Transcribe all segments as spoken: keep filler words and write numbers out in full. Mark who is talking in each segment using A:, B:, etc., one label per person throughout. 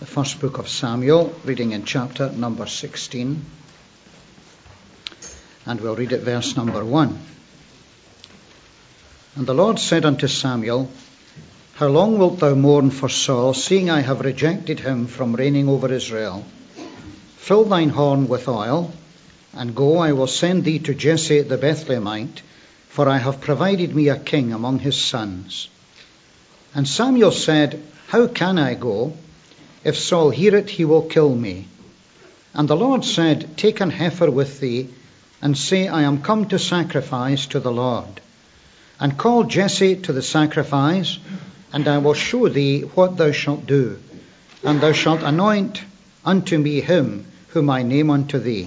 A: first book of Samuel, reading in chapter number sixteen. And we'll read at verse number one. And the Lord said unto Samuel, How long wilt thou mourn for Saul, seeing I have rejected him from reigning over Israel? Fill thine horn with oil, and go, I will send thee to Jesse the Bethlehemite, for I have provided me a king among his sons. And Samuel said, How can I go? If Saul hear it, he will kill me. And the Lord said, Take an heifer with thee, and say, I am come to sacrifice to the Lord. And call Jesse to the sacrifice, and I will show thee what thou shalt do. And thou shalt anoint unto me him whom I name unto thee.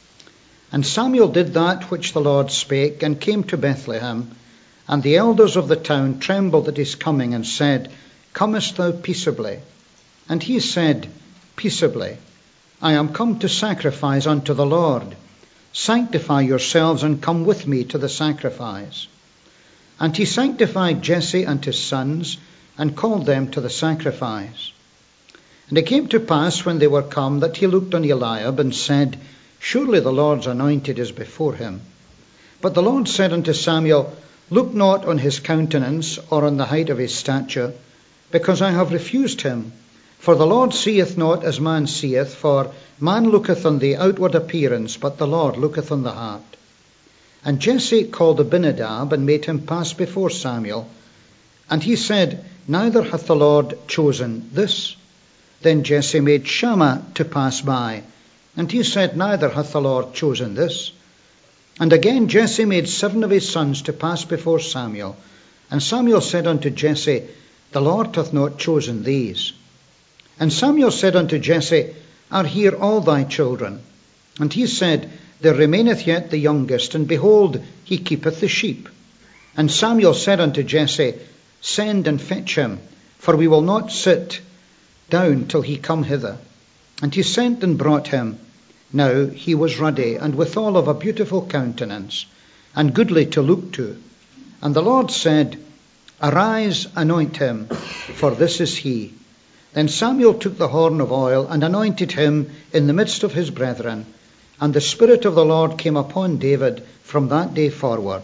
A: And Samuel did that which the Lord spake, and came to Bethlehem. And the elders of the town trembled at his coming, and said, Comest thou peaceably? And he said, Peaceably. I am come to sacrifice unto the Lord. Sanctify yourselves, and come with me to the sacrifice. And he sanctified Jesse and his sons, and called them to the sacrifice. And it came to pass, when they were come, that he looked on Eliab, and said, Surely the Lord's anointed is before him. But the Lord said unto Samuel, Look not on his countenance, or on the height of his stature, because I have refused him. For the Lord seeth not as man seeth, for man looketh on the outward appearance, but the Lord looketh on the heart. And Jesse called Abinadab, and made him pass before Samuel. And he said, Neither hath the Lord chosen this. Then Jesse made Shammah to pass by. And he said, Neither hath the Lord chosen this. And again Jesse made seven of his sons to pass before Samuel. And Samuel said unto Jesse, The Lord hath not chosen these. And Samuel said unto Jesse, Are here all thy children? And he said, There remaineth yet the youngest, and behold, he keepeth the sheep. And Samuel said unto Jesse, Send and fetch him, for we will not sit down till he come hither. And he sent and brought him. Now he was ruddy, and withal of a beautiful countenance, and goodly to look to. And the Lord said, Arise, anoint him, for this is he. Then Samuel took the horn of oil, and anointed him in the midst of his brethren. And the Spirit of the Lord came upon David from that day forward.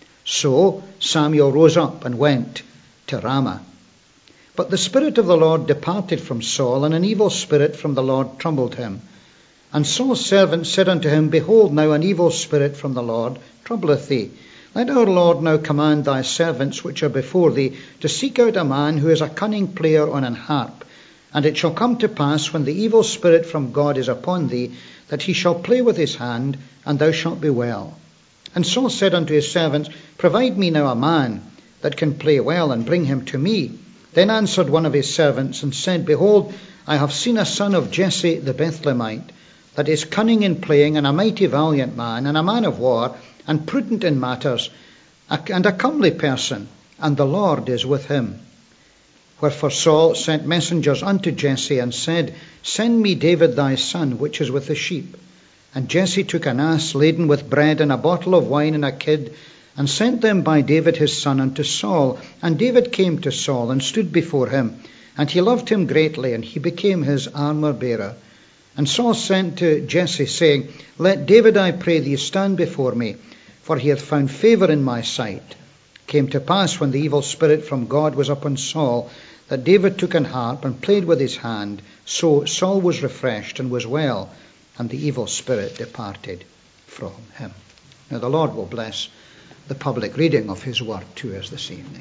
A: So Samuel rose up and went to Ramah. But the Spirit of the Lord departed from Saul, and an evil spirit from the Lord troubled him. And Saul's servant said unto him, Behold, now an evil spirit from the Lord troubleth thee. Let our Lord now command thy servants which are before thee to seek out a man who is a cunning player on an harp. And it shall come to pass, when the evil spirit from God is upon thee, that he shall play with his hand, and thou shalt be well. And Saul said unto his servants, Provide me now a man that can play well, and bring him to me. Then answered one of his servants, and said, Behold, I have seen a son of Jesse the Bethlehemite, that is cunning in playing, and a mighty valiant man, and a man of war, and prudent in matters, and a comely person, and the Lord is with him. Wherefore Saul sent messengers unto Jesse, and said, Send me David thy son, which is with the sheep. And Jesse took an ass laden with bread, and a bottle of wine, and a kid, and sent them by David his son unto Saul. And David came to Saul, and stood before him. And he loved him greatly, and he became his armour-bearer. And Saul sent to Jesse, saying, Let David, I pray thee, stand before me, for he hath found favour in my sight. It came to pass, when the evil spirit from God was upon Saul, that David took an harp, and played with his hand. So Saul was refreshed, and was well, and the evil spirit departed from him. Now the Lord will bless the public reading of his word to us this evening.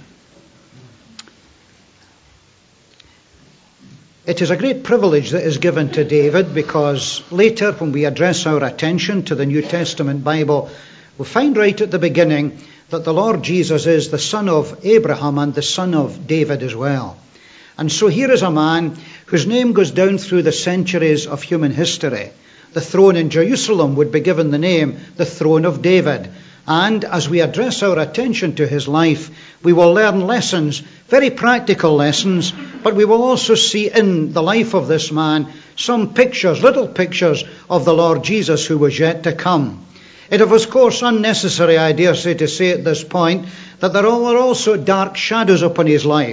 A: It is a great privilege that is given to David, because later, when we address our attention to the New Testament Bible, we'll find right at the beginning that the Lord Jesus is the son of Abraham and the son of David as well. And so here is a man whose name goes down through the centuries of human history. The throne in Jerusalem would be given the name, the throne of David. And as we address our attention to his life, we will learn lessons, very practical lessons, but we will also see in the life of this man some pictures, little pictures of the Lord Jesus who was yet to come. It is, of course, unnecessary, I dare say, to say at this point, that there were also dark shadows upon his life.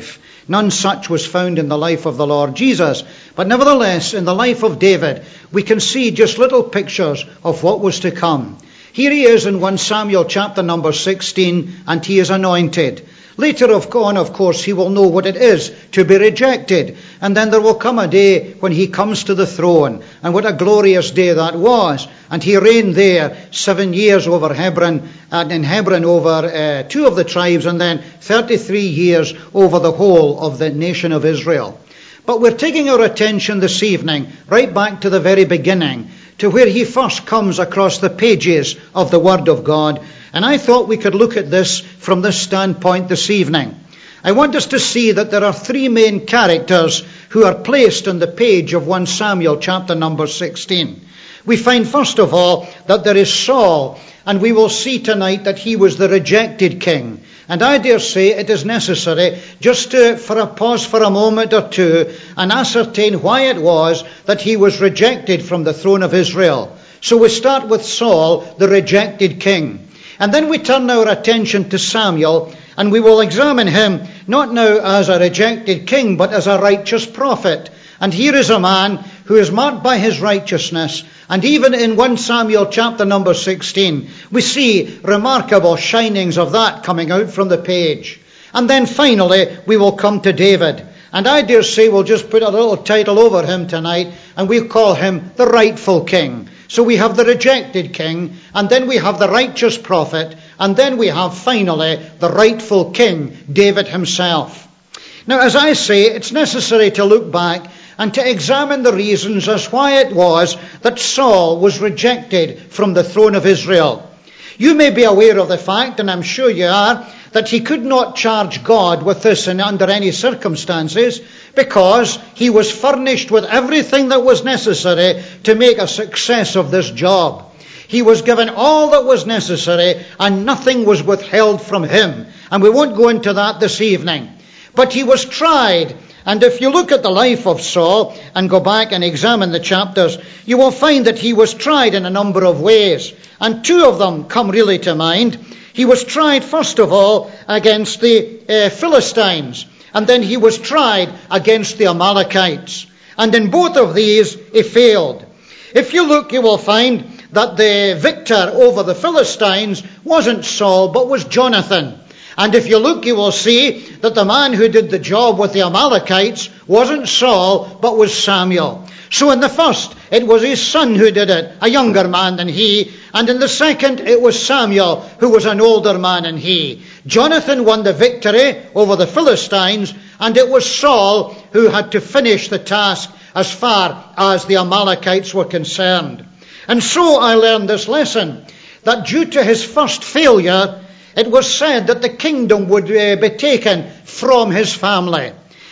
A: None such was found in the life of the Lord Jesus. But nevertheless, in the life of David, we can see just little pictures of what was to come. Here he is in First Samuel chapter number sixteen, and he is anointed. Later on, of course, he will know what it is to be rejected. And then there will come a day when he comes to the throne. And what a glorious day that was. And he reigned there seven years over Hebron, and in Hebron over uh, two of the tribes, and then thirty-three years over the whole of the nation of Israel. But we're taking our attention this evening right back to the very beginning, to where he first comes across the pages of the Word of God. And I thought we could look at this from this standpoint this evening. I want us to see that there are three main characters who are placed on the page of First Samuel chapter number sixteen. We find first of all that there is Saul, and we will see tonight that he was the rejected king. And I dare say it is necessary just to, for a pause for a moment or two and ascertain why it was that he was rejected from the throne of Israel. So we start with Saul, the rejected king. And then we turn our attention to Samuel, and we will examine him not now as a rejected king, but as a righteous prophet. And here is a man who is marked by his righteousness. And even in First Samuel chapter number sixteen, we see remarkable shinings of that coming out from the page. And then finally, we will come to David. And I dare say we'll just put a little title over him tonight, and we'll call him the rightful king. So we have the rejected king, and then we have the righteous prophet, and then we have finally the rightful king, David himself. Now, as I say, it's necessary to look back and to examine the reasons as why it was that Saul was rejected from the throne of Israel. You may be aware of the fact, and I'm sure you are, that he could not charge God with this in, under any circumstances, because he was furnished with everything that was necessary to make a success of this job. He was given all that was necessary, and nothing was withheld from him. And we won't go into that this evening. But he was tried. And if you look at the life of Saul and go back and examine the chapters, you will find that he was tried in a number of ways. And two of them come really to mind. He was tried, first of all, against the uh, Philistines. And then he was tried against the Amalekites. And in both of these, he failed. If you look, you will find that the victor over the Philistines wasn't Saul, but was Jonathan. And if you look, you will see that the man who did the job with the Amalekites wasn't Saul, but was Samuel. So in the first, it was his son who did it, a younger man than he. And in the second, it was Samuel, who was an older man than he. Jonathan won the victory over the Philistines, and it was Saul who had to finish the task as far as the Amalekites were concerned. And so I learned this lesson, that due to his first failure, it was said that the kingdom would uh, be taken from his family.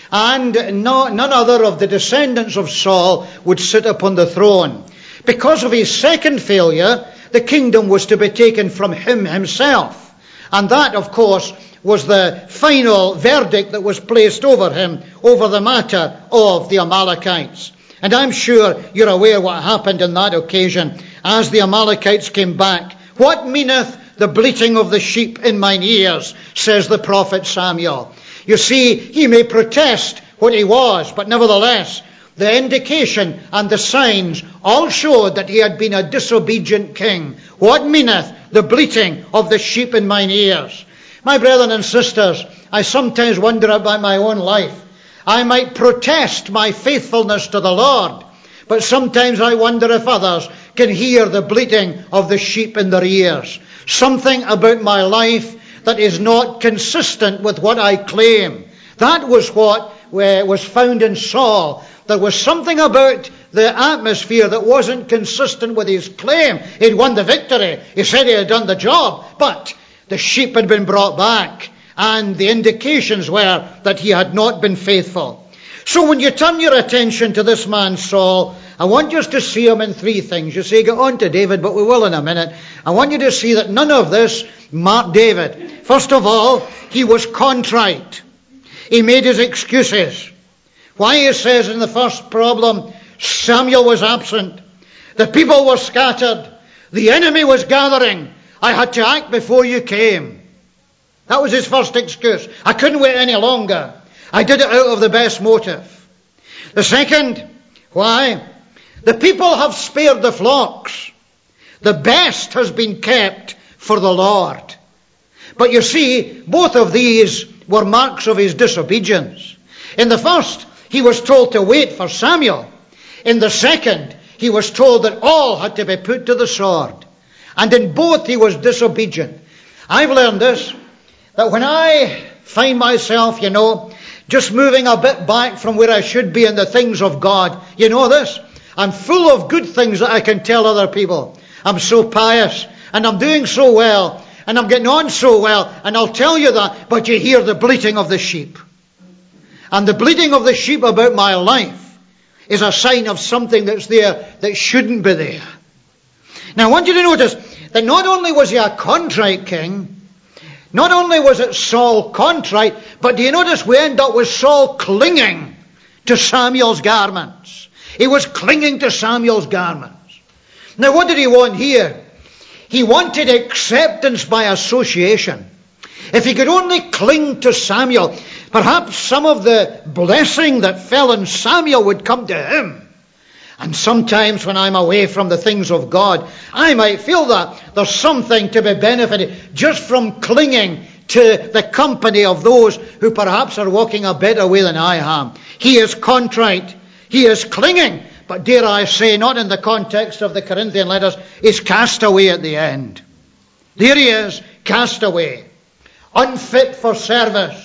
A: And no, none other of the descendants of Saul would sit upon the throne. Because of his second failure, the kingdom was to be taken from him himself. And that, of course, was the final verdict that was placed over him, over the matter of the Amalekites. And I'm sure you're aware what happened on that occasion as the Amalekites came back. What meaneth the bleating of the sheep in mine ears, says the prophet Samuel. You see, he may protest what he was, but nevertheless, the indication and the signs all showed that he had been a disobedient king. What meaneth the bleating of the sheep in mine ears? My brethren and sisters, I sometimes wonder about my own life. I might protest my faithfulness to the Lord, but sometimes I wonder if others can hear the bleating of the sheep in their ears. Something about my life that is not consistent with what I claim. That was what uh, was found in Saul. There was something about the atmosphere that wasn't consistent with his claim. He'd won the victory. He said he had done the job, but the sheep had been brought back, and the indications were that he had not been faithful. So when you turn your attention to this man Saul, I want you to see him in three things. You say, get on to David, but we will in a minute. I want you to see that none of this marked David. First of all, he was contrite. He made his excuses. Why, he says in the first problem, Samuel was absent. The people were scattered. The enemy was gathering. I had to act before you came. That was his first excuse. I couldn't wait any longer. I did it out of the best motive. The second, why? The people have spared the flocks. The best has been kept for the Lord. But you see, both of these were marks of his disobedience. In the first, he was told to wait for Samuel. In the second, he was told that all had to be put to the sword. And in both, he was disobedient. I've learned this, that when I find myself, you know, just moving a bit back from where I should be in the things of God, you know this, I'm full of good things that I can tell other people. I'm so pious, and I'm doing so well, and I'm getting on so well, and I'll tell you that, but you hear the bleating of the sheep. And the bleating of the sheep about my life is a sign of something that's there that shouldn't be there. Now I want you to notice that not only was he a contrite king, not only was it Saul contrite, but do you notice we end up with Saul clinging to Samuel's garments. He was clinging to Samuel's garments. Now what did he want here? He wanted acceptance by association. If he could only cling to Samuel, perhaps some of the blessing that fell on Samuel would come to him. And sometimes when I'm away from the things of God, I might feel that there's something to be benefited just from clinging to the company of those who perhaps are walking a better way than I am. He is contrite. He is clinging. But dare I say, not in the context of the Corinthian letters, is cast away at the end. There he is, cast away. Unfit for service.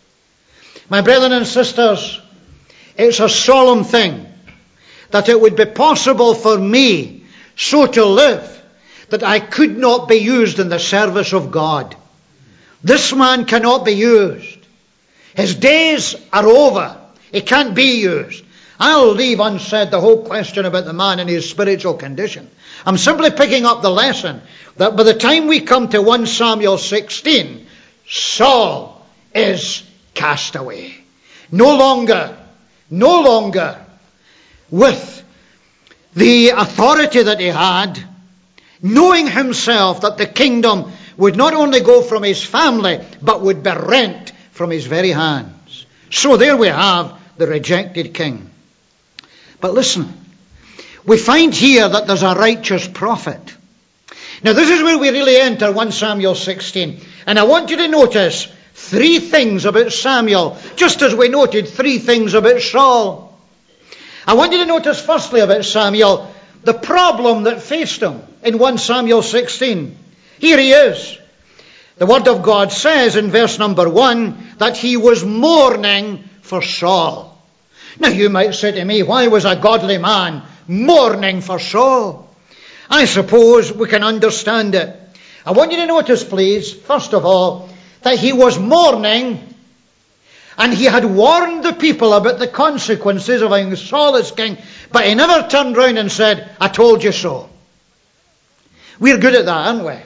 A: My brethren and sisters, it's a solemn thing that it would be possible for me so to live that I could not be used in the service of God. This man cannot be used. His days are over. He can't be used. I'll leave unsaid the whole question about the man and his spiritual condition. I'm simply picking up the lesson that by the time we come to First Samuel sixteen, Saul is cast away. No longer, no longer with the authority that he had, knowing himself that the kingdom would not only go from his family, but would be rent from his very hands. So there we have the rejected king. But listen, we find here that there's a righteous prophet. Now this is where we really enter First Samuel sixteen. And I want you to notice three things about Samuel, just as we noted three things about Saul. I want you to notice firstly about Samuel, the problem that faced him in First Samuel sixteen. Here he is. The word of God says in verse number one that he was mourning for Saul. Now you might say to me, why was a godly man mourning for Saul? I suppose we can understand it. I want you to notice, please, first of all, that he was mourning and he had warned the people about the consequences of having Saul as king, but he never turned round and said, I told you so. We're good at that, aren't we?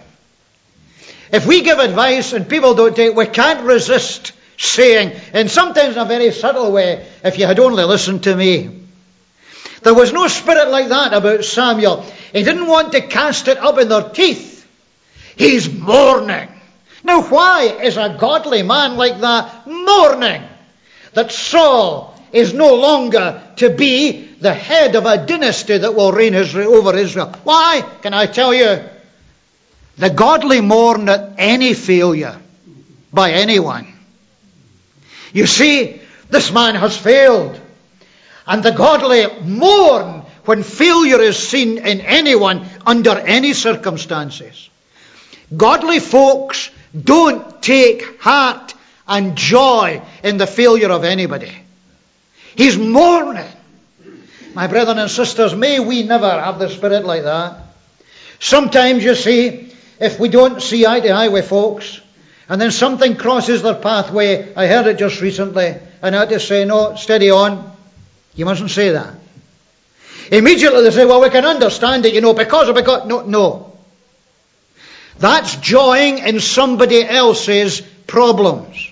A: If we give advice and people don't take it, we can't resist saying, and sometimes in a very subtle way, if you had only listened to me. There was no spirit like that about Samuel. He didn't want to cast it up in their teeth. He's mourning. Now why is a godly man like that mourning that Saul is no longer to be the head of a dynasty that will reign over Israel? Why? Can I tell you? The godly mourn at any failure by anyone. You see, this man has failed. And the godly mourn when failure is seen in anyone under any circumstances. Godly folks don't take heart and joy in the failure of anybody. He's mourning. My brethren and sisters, may we never have the spirit like that. Sometimes, you see, if we don't see eye to eye with folks, and then something crosses their pathway, I heard it just recently, and I had to say, no, steady on. You mustn't say that. Immediately they say, well, we can understand it, you know, because of because. No, no. That's joying in somebody else's problems.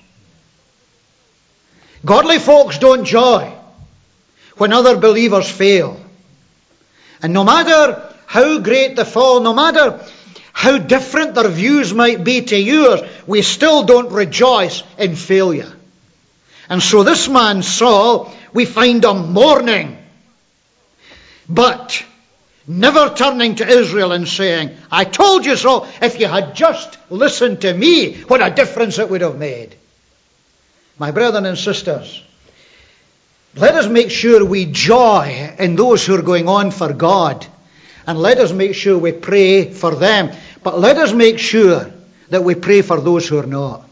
A: Godly folks don't joy when other believers fail. And no matter how great the fall, no matter how different their views might be to yours, we still don't rejoice in failure. And so this man Saul, we find him mourning, but never turning to Israel and saying, I told you so, if you had just listened to me, what a difference it would have made. My brethren and sisters, let us make sure we joy in those who are going on for God, and let us make sure we pray for them, but let us make sure that we pray for those who are not.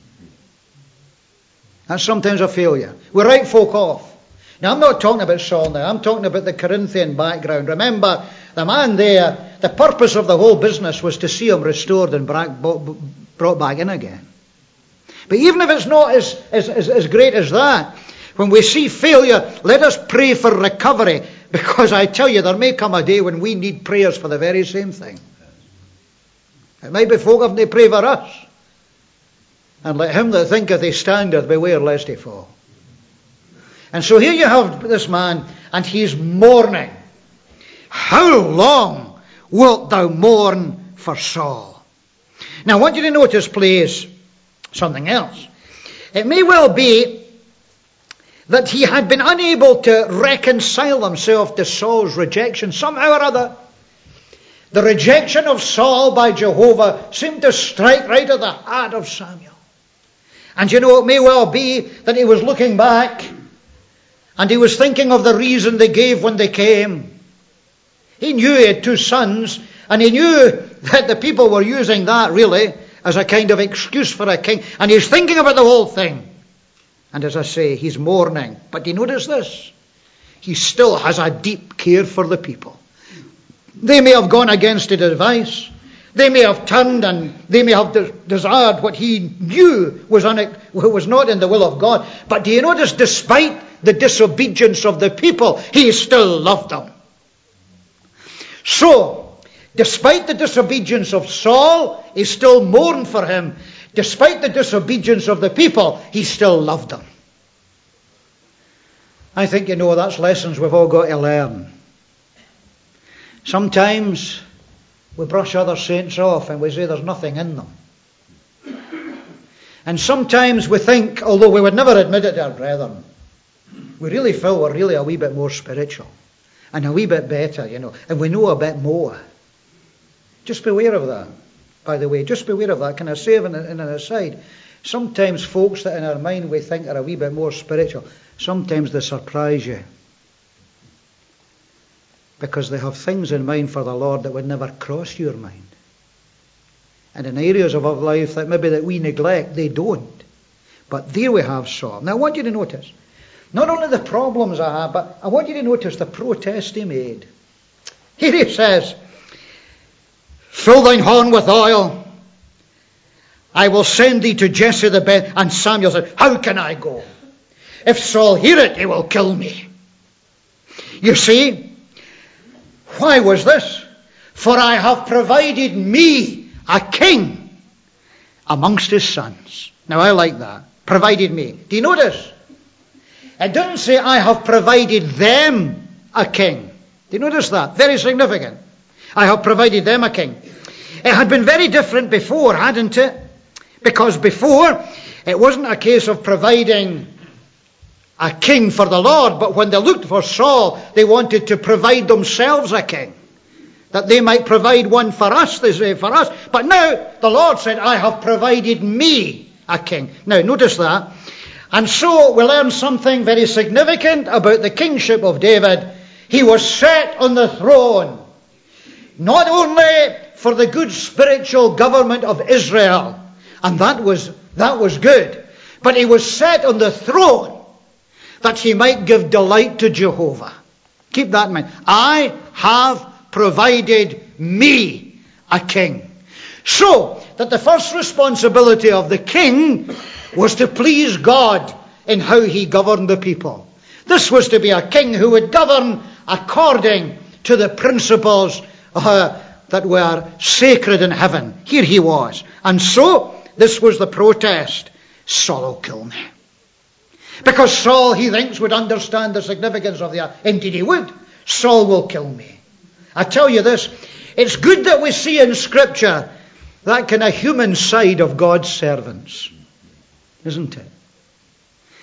A: That's sometimes a failure. We write folk off. Now, I'm not talking about Saul now. I'm talking about the Corinthian background. Remember, the man there, the purpose of the whole business was to see him restored and brought back in again. But even if it's not as, as, as, as great as that, when we see failure, let us pray for recovery, because I tell you, there may come a day when we need prayers for the very same thing. It might be folk having to pray for us. And let him that thinketh he standeth beware lest he fall. And so here you have this man, and he's mourning. How long wilt thou mourn for Saul? Now I want you to notice, please, something else. It may well be that he had been unable to reconcile himself to Saul's rejection somehow or other. The rejection of Saul by Jehovah seemed to strike right at the heart of Samuel. And you know, it may well be that he was looking back and he was thinking of the reason they gave when they came. He knew he had two sons, and he knew that the people were using that really as a kind of excuse for a king. And he's thinking about the whole thing. And as I say, he's mourning. But do you notice this? He still has a deep care for the people. They may have gone against his advice. They may have turned and they may have de- desired what he knew was, un- was not in the will of God. But do you notice, despite the disobedience of the people, he still loved them. So, despite the disobedience of Saul, he still mourned for him. Despite the disobedience of the people, he still loved them. I think, you know, that's lessons we've all got to learn. Sometimes we brush other saints off and we say there's nothing in them. And sometimes we think, although we would never admit it to our brethren, we really feel we're really a wee bit more spiritual and a wee bit better, you know, and we know a bit more. Just beware of that, by the way. Just beware of that. Can I say in an aside? Sometimes folks that in our mind we think are a wee bit more spiritual, sometimes they surprise you. Because they have things in mind for the Lord that would never cross your mind. And in areas of our life that maybe that we neglect, they don't. But there we have Saul. Now I want you to notice, not only the problems I have, but I want you to notice the protest he made. Here he says, fill thine horn with oil. I will send thee to Jesse the Beth. And Samuel said, how can I go? If Saul hear it, he will kill me. You see, why was this? For I have provided me a king amongst his sons. Now I like that. Provided me. Do you notice? It doesn't say I have provided them a king. Do you notice that? Very significant. I have provided them a king. It had been very different before, hadn't it? Because before, it wasn't a case of providing a king for the Lord, but when they looked for Saul, they wanted to provide themselves a king. That they might provide one for us, they say, for us. But now, the Lord said, I have provided me a king. Now, notice that. And so, we learn something very significant about the kingship of David. He was set on the throne, not only for the good spiritual government of Israel, and that was, that was good, but he was set on the throne that he might give delight to Jehovah. Keep that in mind. I have provided me a king. So, that the first responsibility of the king was to please God in how he governed the people. This was to be a king who would govern according to the principles uh, that were sacred in heaven. Here he was. And so, this was the protest. Saul will kill me. Because Saul, he thinks, would understand the significance of the... Indeed he would. Saul will kill me. I tell you this, it's good that we see in Scripture that kind of human side of God's servants. Isn't it?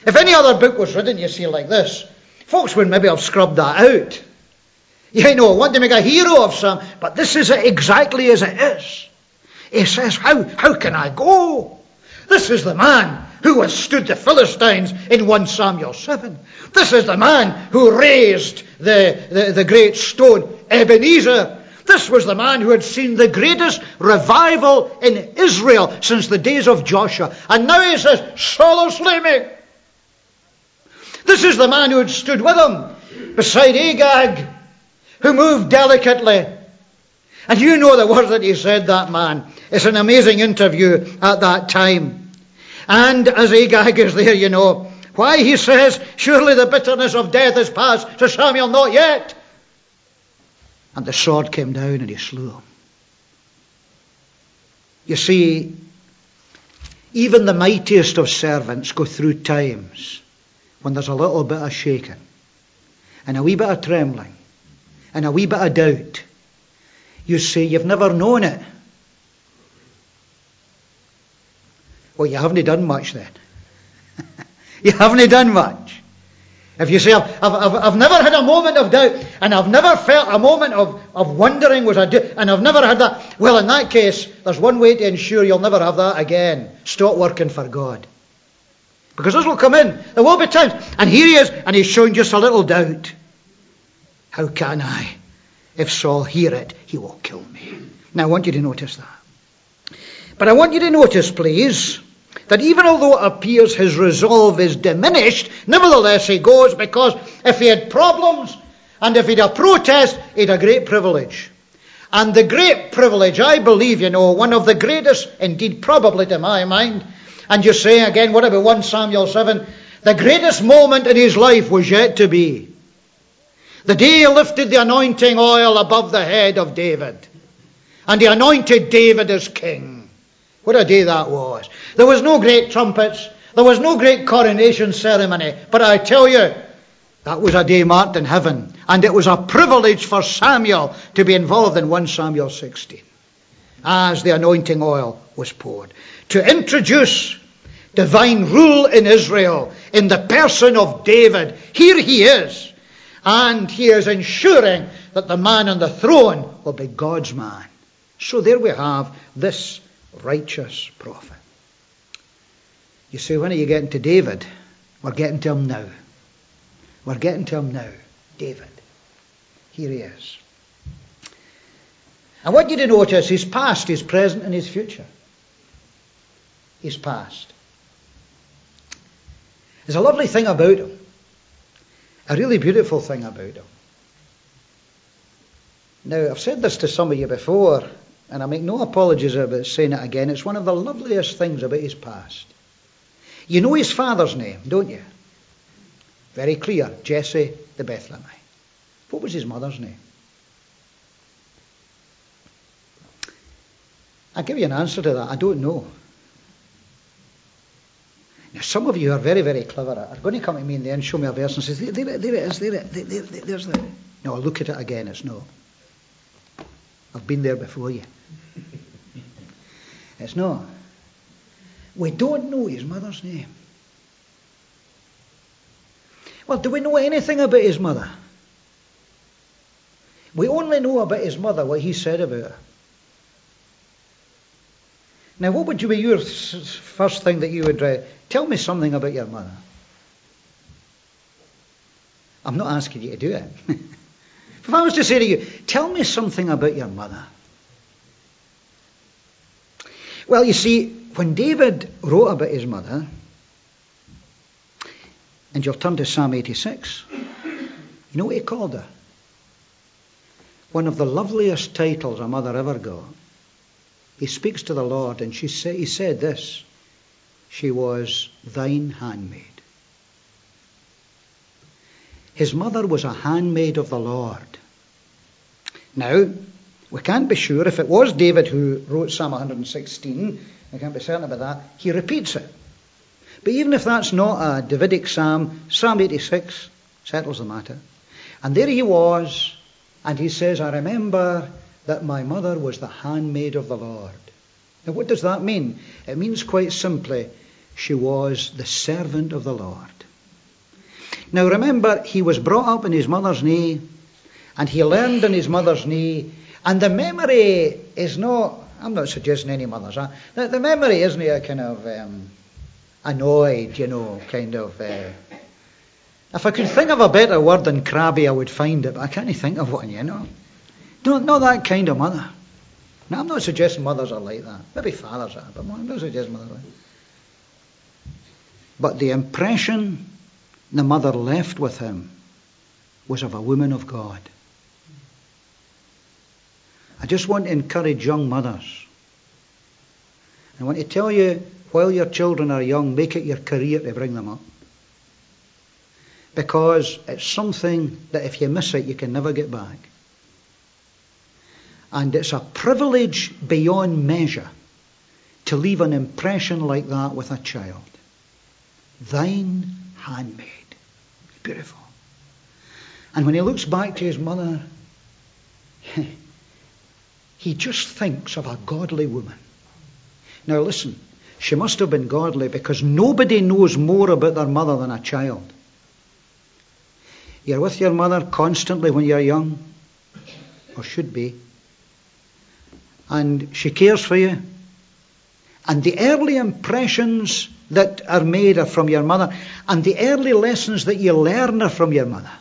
A: If any other book was written, you see, like this, folks would maybe have scrubbed that out. You know, want to make a hero of some, but this is it exactly as it is. He says, how, how can I go? This is the man who withstood the Philistines in First Samuel seven. This is the man who raised the, the, the great stone, Ebenezer. This was the man who had seen the greatest revival in Israel since the days of Joshua. And now he says, Saul slay me. This is the man who had stood with him beside Agag, who moved delicately. And you know the words that he said, that man. It's an amazing interview at that time. And as Agag is there, you know, why he says, surely the bitterness of death is past. So Samuel, not yet. And the sword came down and he slew him. You see, even the mightiest of servants go through times when there's a little bit of shaking and a wee bit of trembling and a wee bit of doubt. You say, you've never known it. Well, you haven't done much then. You haven't done much. If you say, I've, I've, I've never had a moment of doubt, and I've never felt a moment of, of wondering, was I do, and I've never had that, well, in that case, there's one way to ensure you'll never have that again. Stop working for God. Because this will come in. There will be times. And here he is, and he's showing just a little doubt. How can I? If Saul hear it, he will kill me. Now, I want you to notice that. But I want you to notice, please, that even although it appears his resolve is diminished, nevertheless he goes, because if he had problems and if he had a protest, he had a great privilege. And the great privilege, I believe, you know, one of the greatest, indeed probably to my mind, and you say again, what about First Samuel seven? The greatest moment in his life was yet to be. The day he lifted the anointing oil above the head of David. And he anointed David as king. What a day that was. There was no great trumpets. There was no great coronation ceremony. But I tell you, that was a day marked in heaven. And it was a privilege for Samuel to be involved in First Samuel sixteen. As the anointing oil was poured. To introduce divine rule in Israel in the person of David. Here he is. And he is ensuring that the man on the throne will be God's man. So there we have this righteous prophet. You see, when are you getting to David? We're getting to him now. We're getting to him now. David. Here he is. I want you to notice his past, his present, and his future. His past. There's a lovely thing about him. A really beautiful thing about him. Now, I've said this to some of you before, and I make no apologies about saying it again. It's one of the loveliest things about his past. You know his father's name, don't you? Very clear. Jesse the Bethlehemite. What was his mother's name? I'll give you an answer to that. I don't know. Now, some of you are very, very clever are going to come to me in the end, show me a verse and say, there, there, there it is, there it is, there, there, there's the... No, look at it again, it's no. I've been there before you. It's not. We don't know his mother's name. Well, do we know anything about his mother? We only know about his mother what he said about her. Now, what would be your first thing that you would write? Tell me something about your mother. I'm not asking you to do it. If I was to say to you, tell me something about your mother. Well, you see, when David wrote about his mother, and you'll turn to Psalm eighty-six, you know what he called her? One of the loveliest titles a mother ever got. He speaks to the Lord, and she say, he said this, she was thine handmaid. His mother was a handmaid of the Lord. Now, we can't be sure if it was David who wrote Psalm one hundred sixteen, we can't be certain about that, he repeats it. But even if that's not a Davidic psalm, Psalm eighty-six settles the matter. And there he was, and he says, I remember that my mother was the handmaid of the Lord. Now what does that mean? It means quite simply she was the servant of the Lord. Now remember, he was brought up in his mother's knee, and he learned in his mother's knee, and the memory is not, I'm not suggesting any mothers, huh? the, the memory isn't a kind of um, annoyed, you know, kind of, uh, if I could think of a better word than crabby, I would find it, but I can't think of one, you know. Not, not that kind of mother. Now, I'm not suggesting mothers are like that. Maybe fathers are, but I'm not suggesting mothers are like that. But the impression the mother left with him was of a woman of God. I just want to encourage young mothers. I want to tell you, while your children are young, make it your career to bring them up. Because it's something that if you miss it, you can never get back. And it's a privilege beyond measure to leave an impression like that with a child. Thine handmaid. Beautiful. And when he looks back to his mother, he just thinks of a godly woman. Now listen, she must have been godly, because nobody knows more about their mother than a child. You're with your mother constantly when you're young, or should be, and she cares for you. And the early impressions that are made are from your mother, and the early lessons that you learn are from your mother.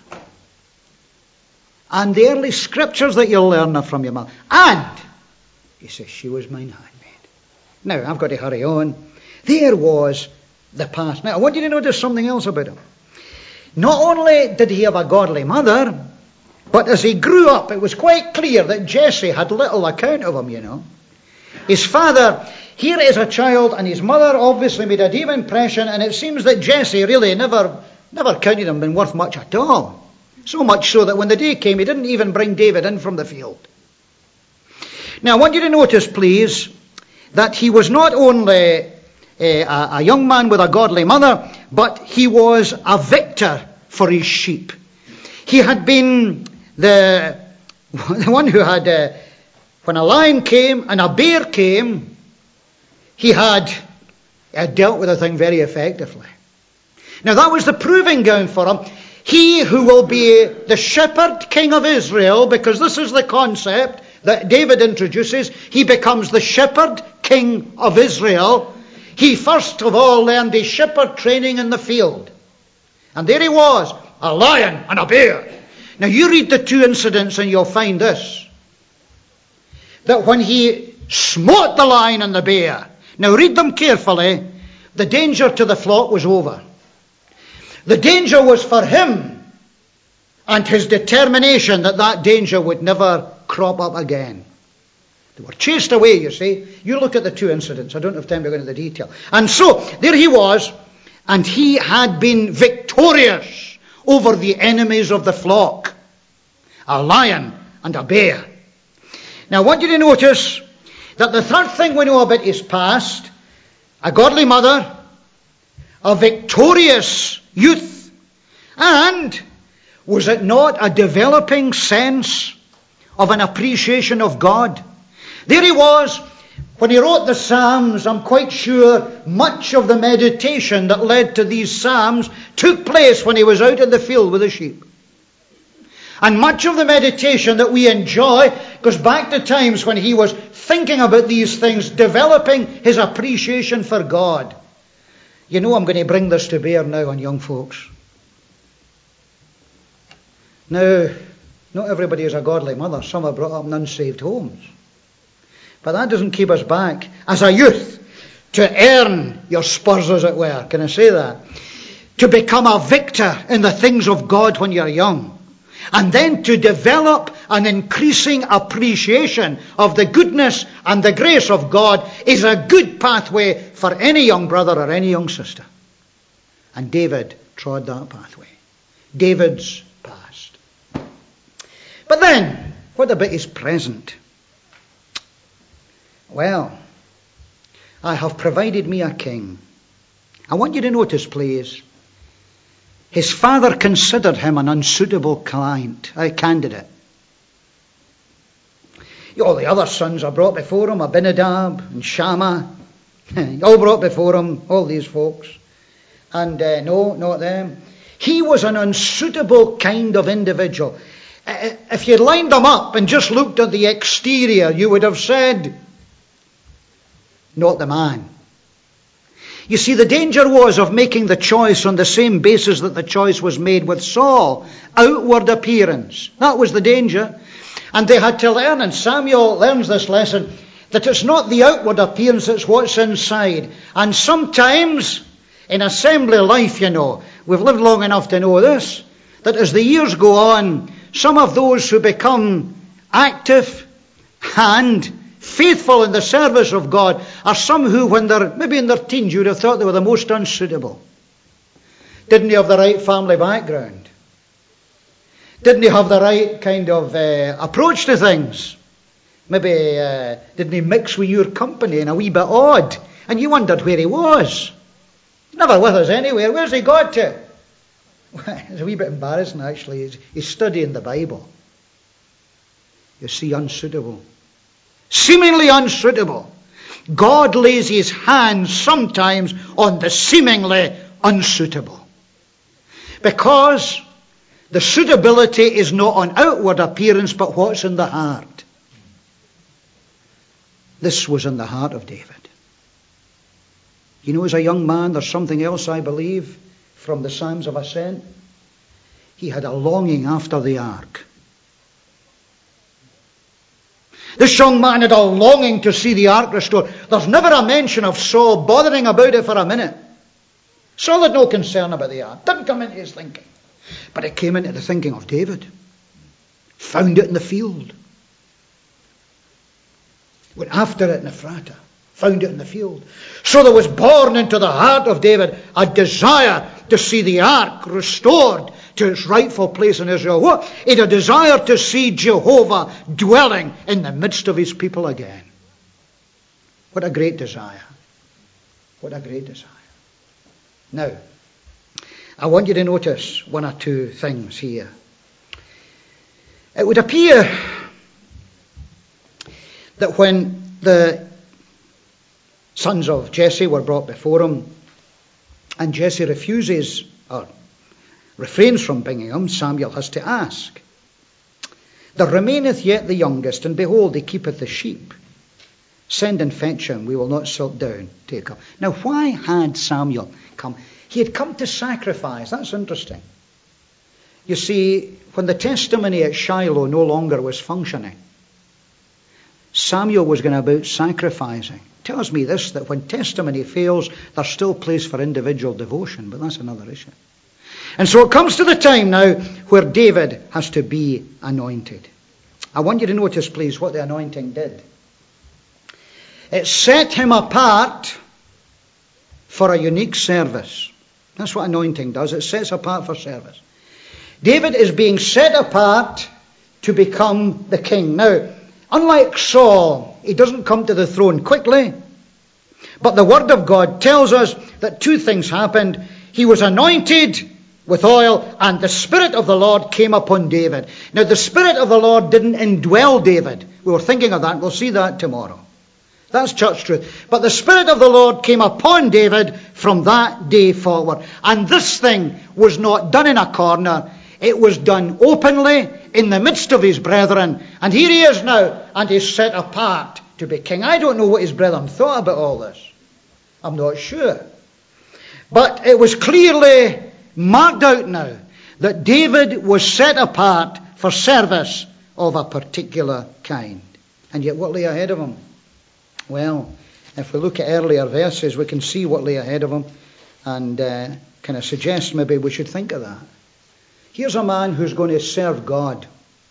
A: And the early scriptures that you'll learn are from your mother. And, he says, she was mine handmaid. Now, I've got to hurry on. There was the past. Now, I want you to notice something else about him. Not only did he have a godly mother, but as he grew up, it was quite clear that Jesse had little account of him, you know. His father, here is a child, and his mother obviously made a deep impression, and it seems that Jesse really never, never counted him being worth much at all. So much so that when the day came, he didn't even bring David in from the field. Now, I want you to notice, please, that he was not only a, a, a young man with a godly mother, but he was a victor for his sheep. He had been the, the one who had, uh, when a lion came and a bear came, he had, had dealt with the thing very effectively. Now, that was the proving ground for him. He who will be the shepherd king of Israel, because this is the concept that David introduces, he becomes the shepherd king of Israel. He first of all learned his shepherd training in the field. And there he was, a lion and a bear. Now you read the two incidents and you'll find this. That when he smote the lion and the bear, now read them carefully, the danger to the flock was over. The danger was for him and his determination that that danger would never crop up again. They were chased away, you see. You look at the two incidents. I don't have time to go into the detail. And so, there he was, and he had been victorious over the enemies of the flock. A lion and a bear. Now, I want you to notice that the third thing we know about his past, a godly mother, a victorious youth, and was it not a developing sense of an appreciation of God? There he was, when he wrote the Psalms. I'm quite sure much of the meditation that led to these Psalms took place when he was out in the field with the sheep. And much of the meditation that we enjoy goes back to times when he was thinking about these things, developing his appreciation for God. You know, I'm going to bring this to bear now on young folks. Now, not everybody is a godly mother. Some are brought up in unsaved homes. But that doesn't keep us back, as a youth, to earn your spurs, as it were. Can I say that? To become a victor in the things of God when you're young. And then to develop an increasing appreciation of the goodness and the grace of God is a good pathway for any young brother or any young sister. And David trod that pathway. David's past. But then, what about his present? Well, I have provided me a king. I want you to notice, please, his father considered him an unsuitable client, a candidate. All the other sons are brought before him, Abinadab and Shammah. All brought before him, all these folks. And uh, no, not them. He was an unsuitable kind of individual. Uh, if you'd lined him up and just looked at the exterior, you would have said, not the man. You see, the danger was of making the choice on the same basis that the choice was made with Saul. Outward appearance. That was the danger. And they had to learn, and Samuel learns this lesson, that it's not the outward appearance, it's what's inside. And sometimes, in assembly life, you know, we've lived long enough to know this, that as the years go on, some of those who become active and faithful in the service of God are some who, when they're maybe in their teens, you would have thought they were the most unsuitable. Didn't they have the right family background? Didn't they have the right kind of uh, approach to things? Maybe uh, didn't he mix with your company and a wee bit odd? And you wondered where he was. Never with us anywhere. Where's he got to? It's a wee bit embarrassing, actually. He's, he's studying the Bible. You see, unsuitable. Seemingly unsuitable. God lays his hands sometimes on the seemingly unsuitable. Because the suitability is not on outward appearance, but what's in the heart. This was in the heart of David. You know, as a young man, there's something else, I believe, from the Psalms of Ascent. He had a longing after the ark. This young man had a longing to see the ark restored. There's never a mention of Saul bothering about it for a minute. Saul had no concern about the ark. Didn't come into his thinking. But it came into the thinking of David. Found it in the field. Went after it in Ephrata. Found it in the field. So there was born into the heart of David a desire to see the ark restored to its rightful place in Israel. What? He had a desire to see Jehovah dwelling in the midst of his people again. What a great desire. What a great desire. Now, I want you to notice one or two things here. It would appear that when the sons of Jesse were brought before him, and Jesse refuses or refrains from bringing him, Samuel has to ask. There remaineth yet the youngest, and behold, he keepeth the sheep. Send and fetch him, we will not sit down, take him. Now, why had Samuel come? He had come to sacrifice. That's interesting. You see, when the testimony at Shiloh no longer was functioning, Samuel was going about sacrificing. Tells me this, that when testimony fails, there's still place for individual devotion, but that's another issue. And so it comes to the time now where David has to be anointed. I want you to notice, please, what the anointing did. It set him apart for a unique service. That's what anointing does. It sets apart for service. David is being set apart to become the king. Now, unlike Saul, he doesn't come to the throne quickly. But the Word of God tells us that two things happened. He was anointed with oil, and the Spirit of the Lord came upon David. Now, the Spirit of the Lord didn't indwell David. We were thinking of that. We'll see that tomorrow. That's church truth. But the Spirit of the Lord came upon David from that day forward. And this thing was not done in a corner. It was done openly in the midst of his brethren. And here he is now, and he's set apart to be king. I don't know what his brethren thought about all this. I'm not sure. But it was clearly marked out now that David was set apart for service of a particular kind. And yet what lay ahead of him? Well, if we look at earlier verses, we can see what lay ahead of him, and uh, kind of suggest maybe we should think of that. Here's a man who's going to serve God.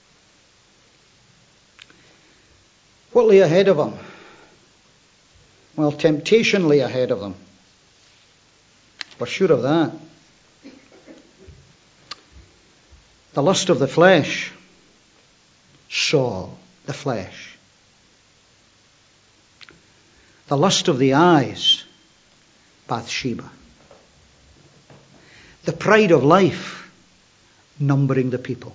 A: What lay ahead of him? Well, temptation lay ahead of him. We're sure of that. The lust of the flesh, Saul, the flesh. The lust of the eyes, Bathsheba. The pride of life, numbering the people.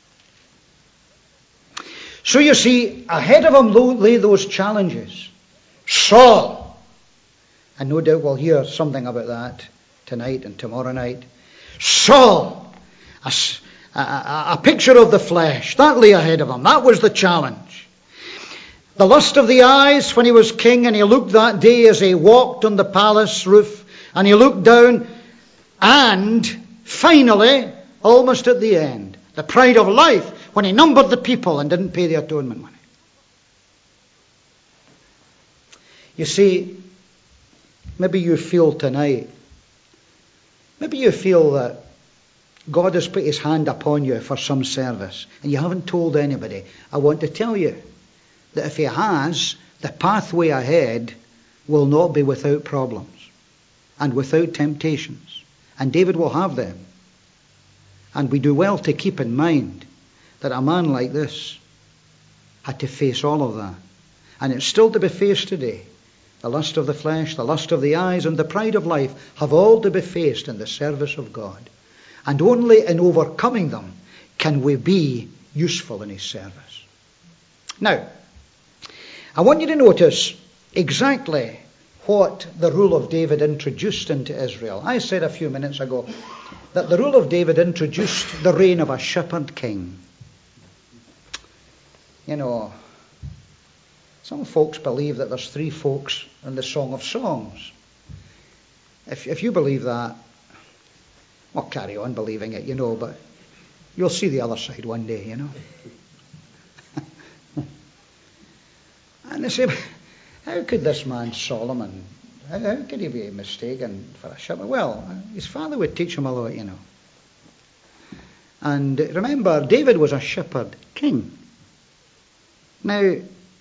A: So you see, ahead of him lay those challenges. Saul, And no doubt we'll hear something about that tonight and tomorrow night. Saul, a, a, a picture of the flesh, that lay ahead of him. That was the challenge. The lust of the eyes when he was king, and he looked that day as he walked on the palace roof, and he looked down, and finally, almost at the end, the pride of life when he numbered the people and didn't pay the atonement money. You see, maybe you feel tonight, maybe you feel that God has put his hand upon you for some service and you haven't told anybody. I want to tell you that if he has, the pathway ahead will not be without problems and without temptations. And David will have them. And we do well to keep in mind that a man like this had to face all of that. And it's still to be faced today. The lust of the flesh, the lust of the eyes, and the pride of life have all to be faced in the service of God. And only in overcoming them can we be useful in his service. Now, I want you to notice exactly what the rule of David introduced into Israel. I said a few minutes ago that the rule of David introduced the reign of a shepherd king. You know, some folks believe that there's three folks in the Song of Songs. If, if you believe that, well, carry on believing it, you know, but you'll see the other side one day, you know. And they say, how could this man Solomon, how, how could he be mistaken for a shepherd? Well, his father would teach him a lot, you know. And remember, David was a shepherd king. Now,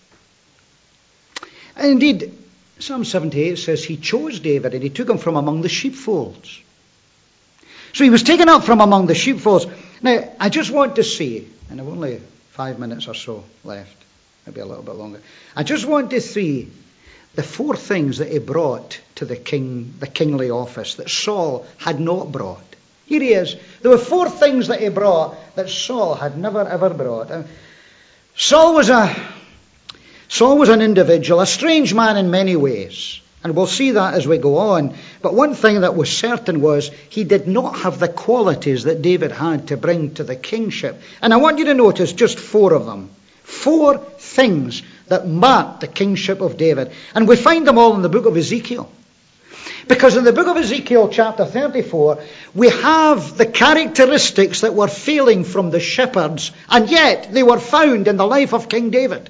A: indeed, Psalm seventy-eight says he chose David and he took him from among the sheepfolds. So he was taken up from among the sheepfolds. Now, I just want to see, and I've only five minutes or so left, maybe a little bit longer. I just want to see the four things that he brought to the king, the kingly office that Saul had not brought. Here he is. There were four things that he brought that Saul had never ever brought. Saul was a Saul was an individual, a strange man in many ways. And we'll see that as we go on. But one thing that was certain was he did not have the qualities that David had to bring to the kingship. And I want you to notice just four of them. Four things that marked the kingship of David. And we find them all in the book of Ezekiel. Because in the book of Ezekiel chapter thirty-four, we have the characteristics that were failing from the shepherds, and yet they were found in the life of King David.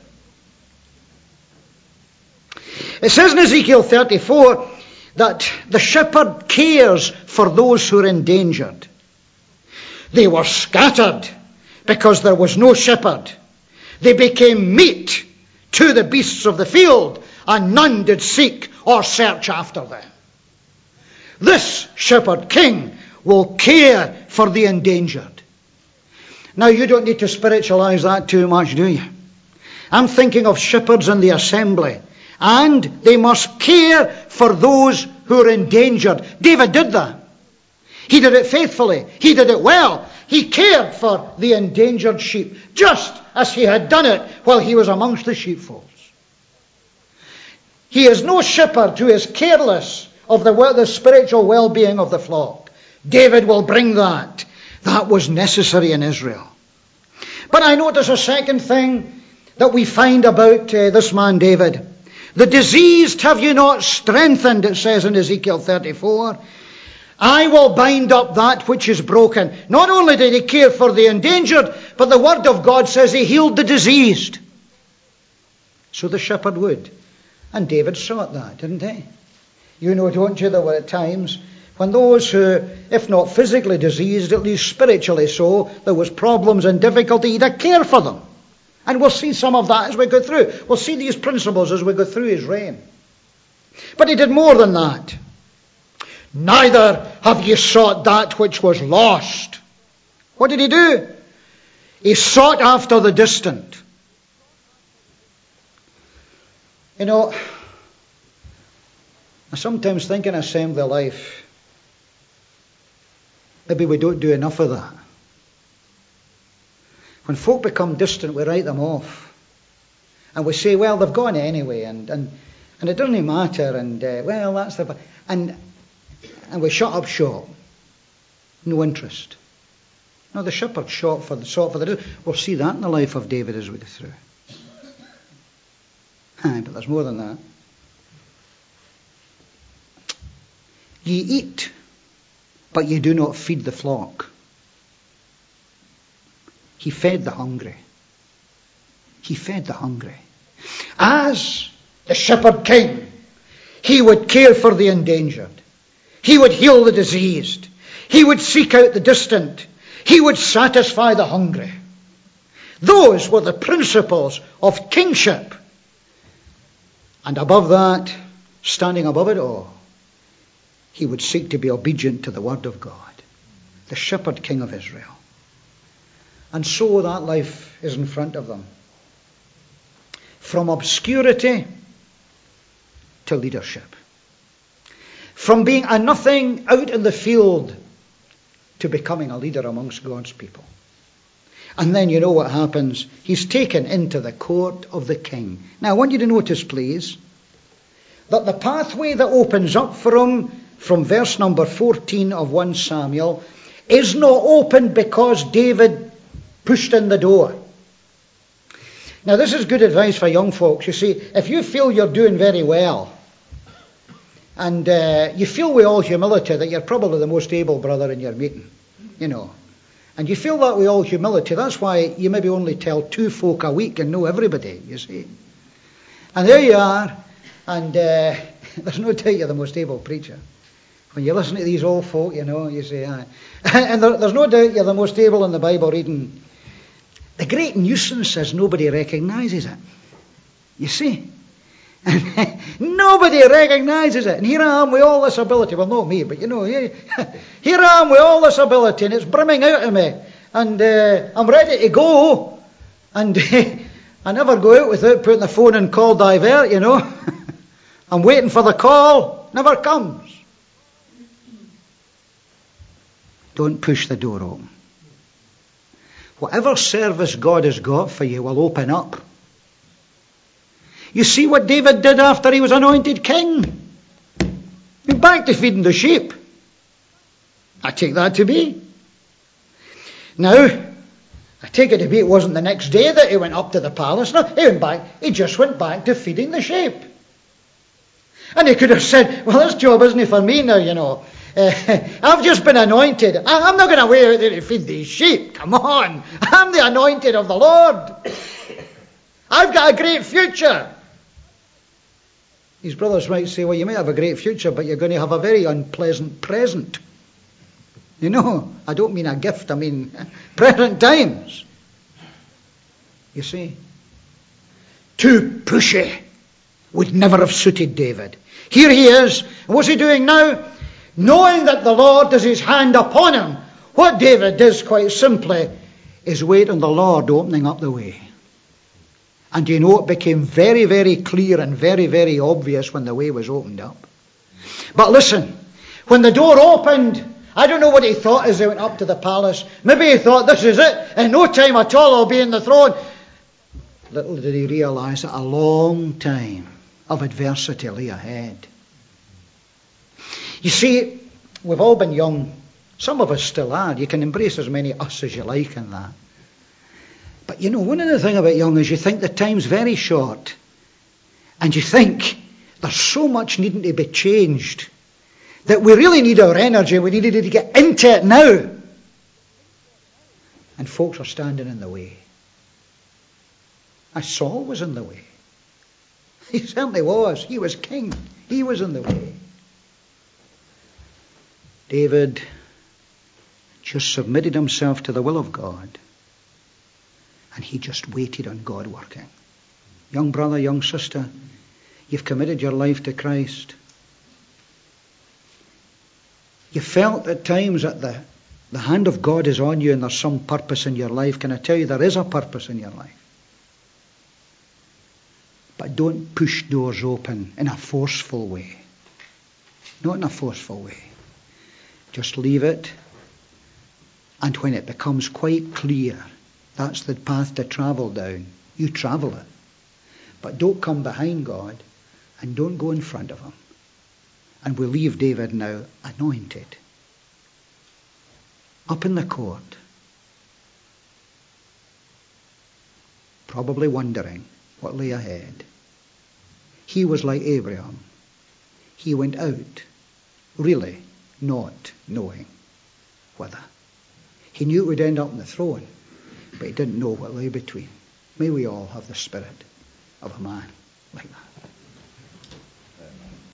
A: It says in Ezekiel thirty-four that the shepherd cares for those who are endangered. They were scattered because there was no shepherd. They became meat to the beasts of the field, and none did seek or search after them. This shepherd king will care for the endangered. Now, you don't need to spiritualize that too much, do you? I'm thinking of shepherds in the assembly. And they must care for those who are endangered. David did that. He did it faithfully. He did it well. He cared for the endangered sheep, just as he had done it while he was amongst the sheepfolds. He is no shepherd who is careless of the, the spiritual well-being of the flock. David will bring that. That was necessary in Israel. But I notice a second thing that we find about uh, this man David. The diseased have you not strengthened, it says in Ezekiel thirty-four. I will bind up that which is broken. Not only did he care for the endangered, but the word of God says he healed the diseased. So the shepherd would. And David sought that, didn't he? You know, don't you, there were times when those who, if not physically diseased, at least spiritually so, there was problems and difficulty, he'd have care for them. And we'll see some of that as we go through. We'll see these principles as we go through his reign. But he did more than that. Neither have ye sought that which was lost. What did he do? He sought after the distant. You know, I sometimes think in assembly life, maybe we don't do enough of that. When folk become distant, we write them off. And we say, well, they've gone anyway. And, and And it doesn't matter, and uh, well, that's the... And, and we shut up shop. No interest. No, the shepherd sought for the sought for the. We'll see that in the life of David as we go through. Aye, but there's more than that. Ye eat, but ye do not feed the flock. He fed the hungry. He fed the hungry. As the shepherd king, he would care for the endangered. He would heal the diseased. He would seek out the distant. He would satisfy the hungry. Those were the principles of kingship. And above that, standing above it all, he would seek to be obedient to the word of God. The shepherd king of Israel. And so that life is in front of them. From obscurity to leadership. From being a nothing out in the field to becoming a leader amongst God's people. And then you know what happens. He's taken into the court of the king. Now I want you to notice, please, that the pathway that opens up for him from verse number fourteen of First Samuel is not opened because David pushed in the door. Now this is good advice for young folks. You see, if you feel you're doing very well, and uh, you feel with all humility that you're probably the most able brother in your meeting, you know, and you feel that with all humility, that's why you maybe only tell two folk a week and know everybody, you see. And there you are, and uh, there's no doubt you're the most able preacher. When you listen to these old folk, you know, you say, ah. And there, there's no doubt you're the most able in the Bible reading. The great nuisance is nobody recognises it. You see? And nobody recognises it. And here I am with all this ability. Well, not me, but you know, here, here I am with all this ability, and it's brimming out of me. And uh, I'm ready to go. And I never go out without putting the phone in call divert, you know. I'm waiting for the call. Never comes. Don't push the door open. Whatever service God has got for you will open up. You see what David did after he was anointed king? He went back to feeding the sheep. I take that to be. Now, I take it to be it wasn't the next day that he went up to the palace. No, he went back. He just went back to feeding the sheep. And he could have said, well, this job isn't for me now, you know. Uh, I've just been anointed. I, I'm not going to wait out there to feed these sheep. Come on. I'm the anointed of the Lord. I've got a great future. His brothers might say, well, you may have a great future, but you're going to have a very unpleasant present. You know, I don't mean a gift, I mean present times. You see, too pushy would never have suited David. Here he is. What's he doing now? Knowing that the Lord has his hand upon him, what David does quite simply is wait on the Lord opening up the way. And you know, it became very, very clear and very, very obvious when the way was opened up. But listen, when the door opened, I don't know what he thought as he went up to the palace. Maybe he thought, this is it. In no time at all I'll be in the throne. Little did he realise that a long time of adversity lay ahead. You see, we've all been young. Some of us still are. You can embrace as many us as you like in that. But you know, one of the things about young is you think the time's very short. And you think there's so much needing to be changed that we really need our energy. We needed to get into it now. And folks are standing in the way. As Saul was in the way. He certainly was. He was king. He was in the way. David just submitted himself to the will of God. And he just waited on God working. Young brother, young sister, you've committed your life to Christ. You felt at times that the, the hand of God is on you and there's some purpose in your life. Can I tell you, there is a purpose in your life. But don't push doors open in a forceful way. Not in a forceful way. Just leave it. And when it becomes quite clear, that's the path to travel down, you travel it. But don't come behind God and don't go in front of him. And we leave David now anointed, up in the court, probably wondering what lay ahead. He was like Abraham. He went out, really not knowing whether. He knew it would end up on the throne, but he didn't know what lay between. May we all have the spirit of a man like that.